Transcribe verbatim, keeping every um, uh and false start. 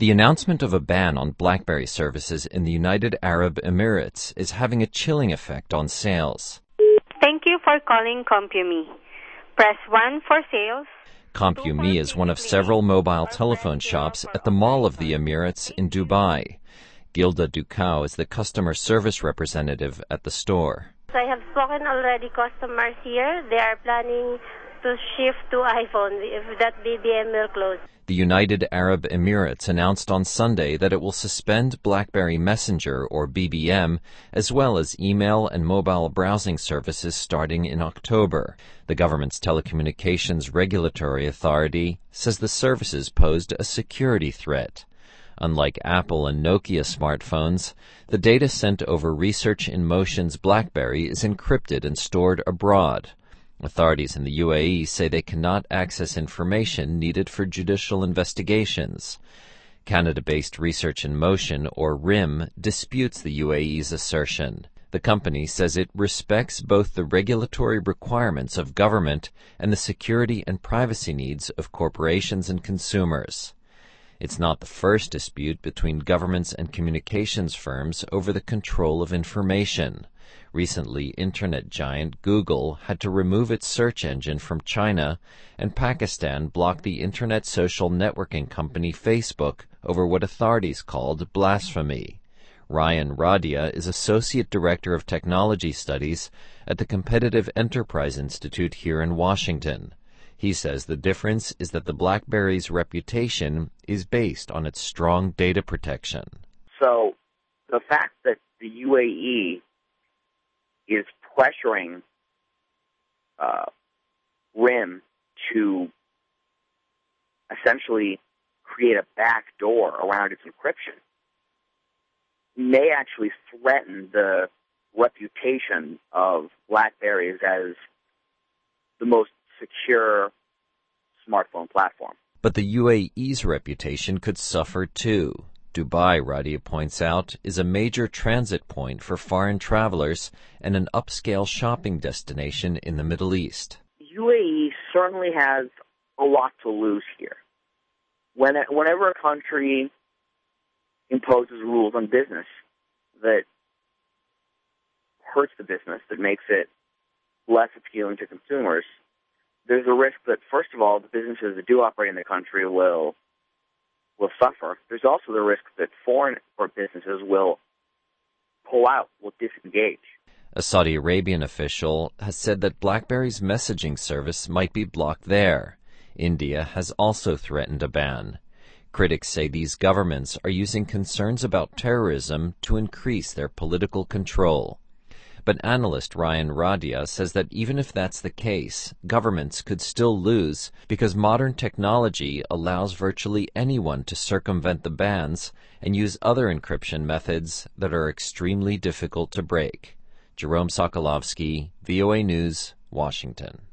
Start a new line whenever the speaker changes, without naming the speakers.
The announcement of a ban on BlackBerry services in the United Arab Emirates is having a chilling effect on sales.
Thank you for calling CompuMe. Press one for sales.
CompuMe is one of several mobile telephone shops at the Mall of the Emirates in Dubai. Gilda Ducao is the customer service representative at the store.
I have spoken already customers here. They are planning to shift to iPhone if that B B M will close.
The United Arab Emirates announced on Sunday that it will suspend BlackBerry Messenger, or B B M, as well as email and mobile browsing services starting in October. The government's telecommunications regulatory authority says the services posed a security threat. Unlike Apple and Nokia smartphones, the data sent over Research in Motion's BlackBerry is encrypted and stored abroad. Authorities in the U A E say they cannot access information needed for judicial investigations. Canada-based Research in Motion, or R I M, disputes the U A E's assertion. The company says it respects both the regulatory requirements of government and the security and privacy needs of corporations and consumers. It's not the first dispute between governments and communications firms over the control of information. Recently, internet giant Google had to remove its search engine from China, and Pakistan blocked the internet social networking company Facebook over what authorities called blasphemy. Ryan Radia is Associate Director of Technology Studies at the Competitive Enterprise Institute here in Washington. He says the difference is that the BlackBerry's reputation is based on its strong data protection.
So the fact that the U A E is pressuring uh, R I M to essentially create a back door around its encryption may actually threaten the reputation of BlackBerry as the most secure smartphone platform.
But the U A E's reputation could suffer too. Dubai, Radia points out, is a major transit point for foreign travelers and an upscale shopping destination in the Middle East.
U A E certainly has a lot to lose here. When, whenever a country imposes rules on business that hurts the business, that makes it less appealing to consumers, there's a risk that, first of all, the businesses that do operate in the country will will suffer. There's also the risk that foreign businesses will pull out, will disengage.
A Saudi Arabian official has said that BlackBerry's messaging service might be blocked there. India has also threatened a ban. Critics say these governments are using concerns about terrorism to increase their political control. But analyst Ryan Radia says that even if that's the case, governments could still lose because modern technology allows virtually anyone to circumvent the bans and use other encryption methods that are extremely difficult to break. Jerome Sokolovsky, V O A News, Washington.